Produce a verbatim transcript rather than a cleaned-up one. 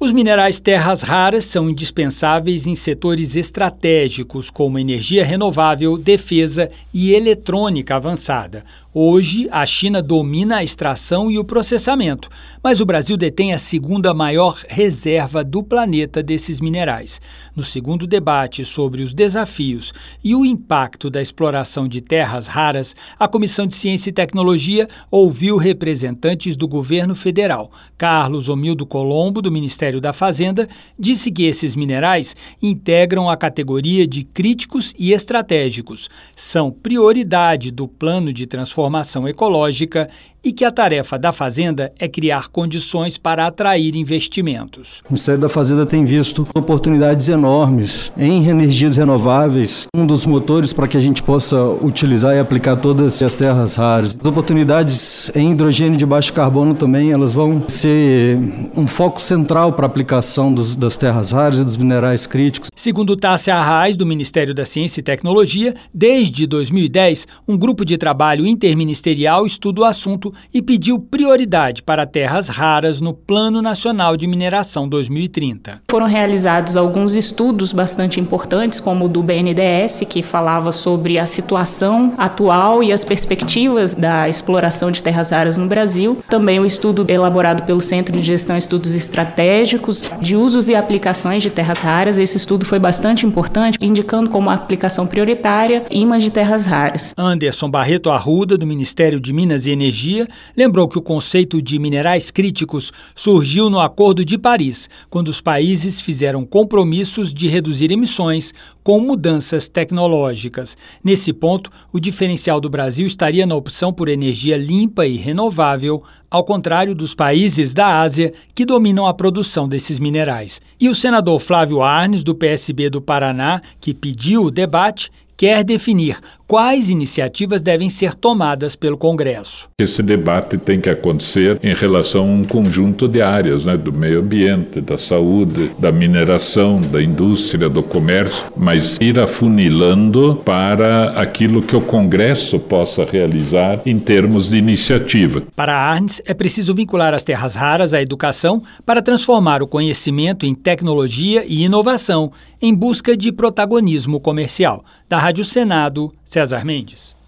Os minerais terras raras são indispensáveis em setores estratégicos como energia renovável, defesa e eletrônica avançada. Hoje, a China domina a extração e o processamento, mas o Brasil detém a segunda maior reserva do planeta desses minerais. No segundo debate sobre os desafios e o impacto da exploração de terras raras, a Comissão de Ciência e Tecnologia ouviu representantes do governo federal. Carlos Omildo Colombo, do Ministério da Fazenda, disse que esses minerais integram a categoria de críticos e estratégicos, são prioridade do plano de transformação transformação ecológica e que a tarefa da Fazenda é criar condições para atrair investimentos. O Ministério da Fazenda tem visto oportunidades enormes em energias renováveis. Um dos motores para que a gente possa utilizar e aplicar todas as terras raras. As oportunidades em hidrogênio de baixo carbono também, elas vão ser um foco central para a aplicação dos, das terras raras e dos minerais críticos. Segundo Tássia Arraes, do Ministério da Ciência e Tecnologia, desde dois mil e dez, um grupo de trabalho interministerial estuda o assunto e pediu prioridade para terras raras no Plano Nacional de Mineração dois mil e trinta. Foram realizados alguns estudos bastante importantes, como o do B N D E S, que falava sobre a situação atual e as perspectivas da exploração de terras raras no Brasil. Também o estudo elaborado pelo Centro de Gestão e Estudos Estratégicos de Usos e Aplicações de Terras Raras. Esse estudo foi bastante importante, indicando como aplicação prioritária ímãs de terras raras. Anderson Barreto Arruda, do Ministério de Minas e Energia, lembrou que o conceito de minerais críticos surgiu no Acordo de Paris, quando os países fizeram compromissos de reduzir emissões com mudanças tecnológicas. Nesse ponto, o diferencial do Brasil estaria na opção por energia limpa e renovável, ao contrário dos países da Ásia que dominam a produção desses minerais. E o senador Flávio Arnes, do P S B do Paraná, que pediu o debate, quer definir quais iniciativas devem ser tomadas pelo Congresso. Esse debate tem que acontecer em relação a um conjunto de áreas, né, do meio ambiente, da saúde, da mineração, da indústria, do comércio, mas ir afunilando para aquilo que o Congresso possa realizar em termos de iniciativa. Para Arnes, é preciso vincular as terras raras à educação para transformar o conhecimento em tecnologia e inovação em busca de protagonismo comercial. Da Rádio Senado, César Mendes.